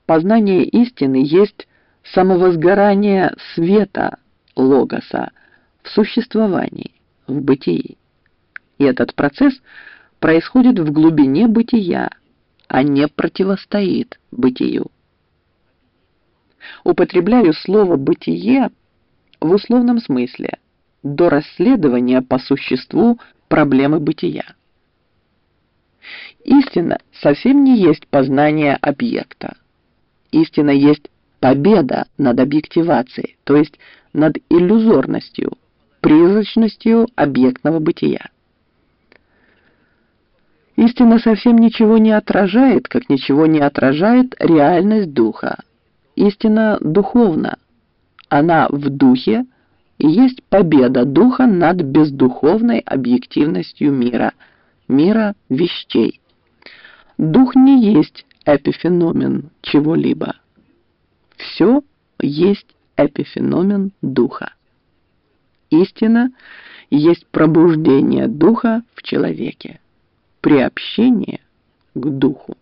Познание истины есть самовозгорание света логоса в существовании, в бытии. И этот процесс происходит в глубине бытия, а не противостоит бытию. Употребляю слово «бытие» в условном смысле, до расследования по существу проблемы бытия. Истина совсем не есть познание объекта. Истина есть победа над объективацией, то есть над иллюзорностью, призрачностью объектного бытия. Истина совсем ничего не отражает, как ничего не отражает реальность духа. Истина духовна. Она в духе и есть победа духа над бездуховной объективностью мира, мира вещей. Дух не есть эпифеномен чего-либо. Все есть эпифеномен духа. Истина есть пробуждение духа в человеке, приобщение к духу.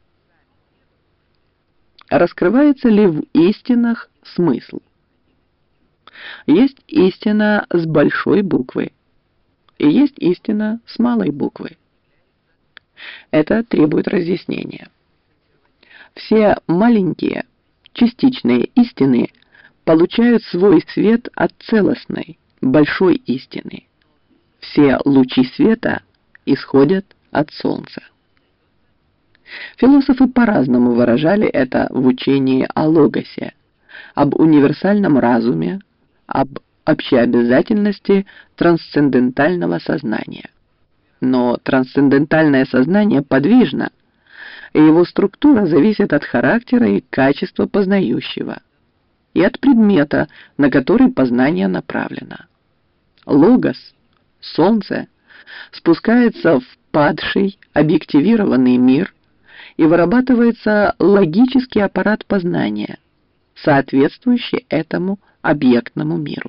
Раскрывается ли в истинах смысл? Есть истина с большой буквы и есть истина с малой буквы. Это требует разъяснения. Все маленькие, частичные истины получают свой свет от целостной, большой истины. Все лучи света исходят от Солнца. Философы по-разному выражали это в учении о логосе, об универсальном разуме, об общеобязательности трансцендентального сознания. Но трансцендентальное сознание подвижно, и его структура зависит от характера и качества познающего, и от предмета, на который познание направлено. Логос, Солнце, спускается в падший, объективированный мир, и вырабатывается логический аппарат познания, соответствующий этому объектному миру.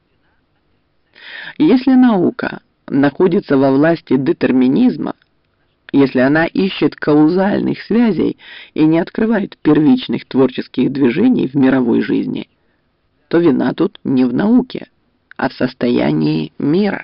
Если наука находится во власти детерминизма, если она ищет каузальных связей и не открывает первичных творческих движений в мировой жизни, то вина тут не в науке, а в состоянии мира.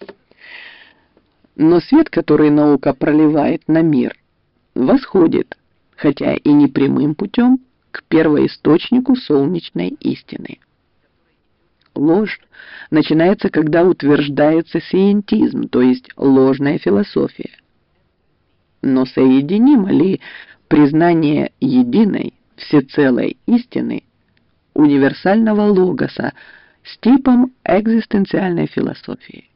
Но свет, который наука проливает на мир, восходит, хотя и не прямым путем, к первоисточнику солнечной истины. Ложь начинается, когда утверждается сиентизм, то есть ложная философия. Но соединимо ли признание единой, всецелой истины, универсального логоса с типом экзистенциальной философии?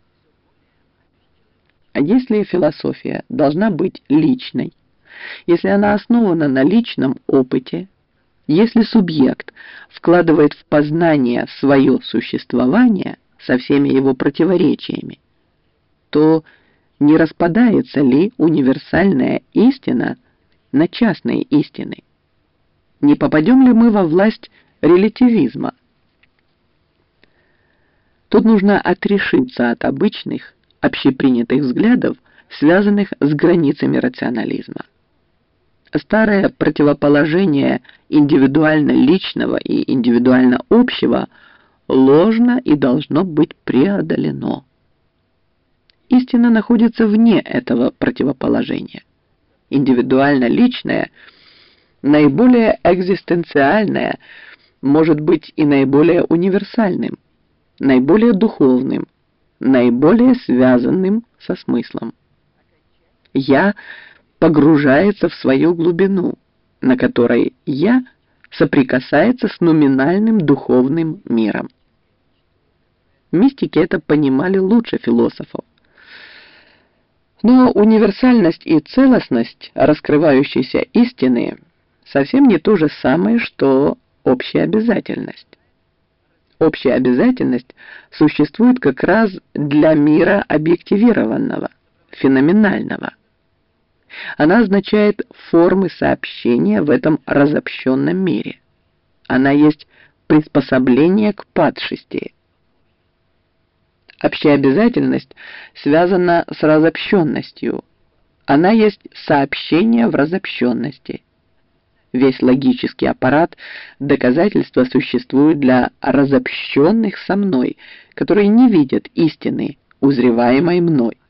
А если философия должна быть личной, если она основана на личном опыте, если субъект вкладывает в познание свое существование со всеми его противоречиями, то не распадается ли универсальная истина на частные истины? Не попадем ли мы во власть релятивизма? Тут нужно отрешиться от обычных, общепринятых взглядов, связанных с границами рационализма. Старое противоположение индивидуально-личного и индивидуально-общего ложно и должно быть преодолено. Истина находится вне этого противоположения. Индивидуально-личное, наиболее экзистенциальное, может быть и наиболее универсальным, наиболее духовным, наиболее связанным со смыслом. «Я» погружается в свою глубину, на которой «я» соприкасается с номинальным духовным миром. Мистики это понимали лучше философов. Но универсальность и целостность раскрывающейся истины совсем не то же самое, что общая обязательность. Общая обязательность существует как раз для мира объективированного, феноменального. Она означает формы сообщения в этом разобщенном мире. Она есть приспособление к падшести. Общеобязательность связана с разобщенностью. Она есть сообщение в разобщенности. весь логический аппарат доказательства существуют для разобщенных со мной, которые не видят истины, узреваемой мной.